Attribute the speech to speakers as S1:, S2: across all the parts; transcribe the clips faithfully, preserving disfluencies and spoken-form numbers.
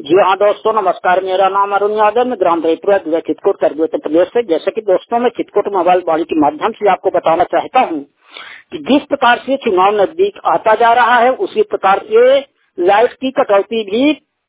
S1: जी हाँ दोस्तों, नमस्कार। मेरा नाम अरुण यादव, मैं ग्राम रईपुरा जिला चित्रकूट करबी उत्तर प्रदेश से। जैसे कि दोस्तों, मैं चित्रकूट मोबाइल वाली के माध्यम से आपको बताना चाहता हूँ कि जिस प्रकार से चुनाव नजदीक आता जा रहा है, उसी प्रकार से लाइट की कटौती भी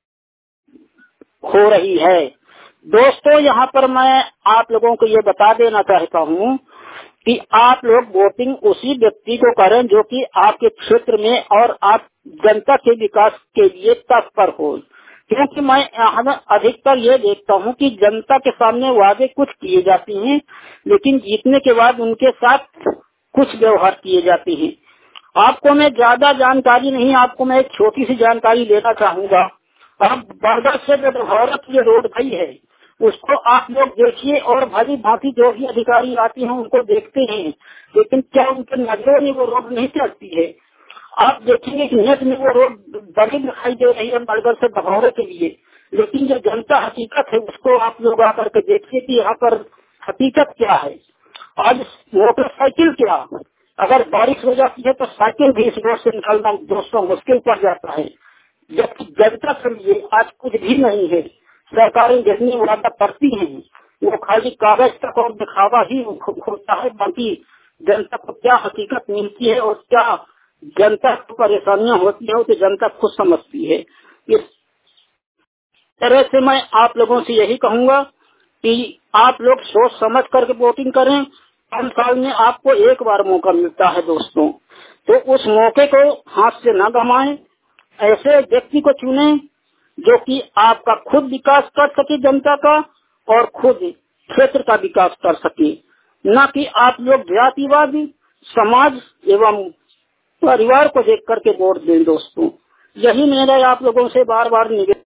S1: हो रही है। दोस्तों, यहाँ पर मैं आप लोगों को ये बता देना चाहता हूँ कि आप लोग वोटिंग उसी व्यक्ति को करें जो कि आपके क्षेत्र में और आप जनता के विकास के लिए तत्पर हो। क्योंकि मैं यहाँ अधिकतर ये देखता हूँ कि जनता के सामने वादे कुछ किए जाते हैं, लेकिन जीतने के बाद उनके साथ कुछ व्यवहार किए जाते हैं। आपको मैं ज्यादा जानकारी नहीं, आपको मैं एक छोटी सी जानकारी देना चाहूँगा। अब बरगद से जो भारत ये रोड गई है, उसको आप लोग देखिए और भली भांति जो भी अधिकारी आते हैं उनको देखते हैं, लेकिन क्या उनके नजरों में वो रोड नहीं चलती है? आप देखेंगे कि नेट में वो रोड बड़ी दिखाई दे रही है बरगद से भगौरे के लिए, लेकिन जो जनता हकीकत है उसको आप लोग आकर के देखिए कि यहाँ पर हकीकत क्या है। आज मोटरसाइकिल क्या, अगर बारिश हो जाती है तो साइकिल भी इस रोड से निकलना दोस्तों मुश्किल पड़ जाता है। जबकि जनता के लिए आज कुछ भी नहीं है। सरकारें जितनी वादा करती हैं वो खाली कागज तक और दिखावा ही होता है, बाकी जनता को क्या हकीकत मिलती है और क्या जनता को परेशानियां होती है तो जनता खुद समझती है। इस तरह से मैं आप लोगों से यही कहूंगा कि आप लोग सोच समझ करके वोटिंग करें। पाँच साल में आपको एक बार मौका मिलता है दोस्तों, तो उस मौके को हाथ से न गंवाएं। ऐसे व्यक्ति को चुने जो कि आपका खुद विकास कर सके जनता का और खुद क्षेत्र का विकास कर सके, न कि आप लोग जातिवादी समाज एवं परिवार को देख करके वोट दें दोस्तों। यही मेरा आप लोगों से बार बार निवेदन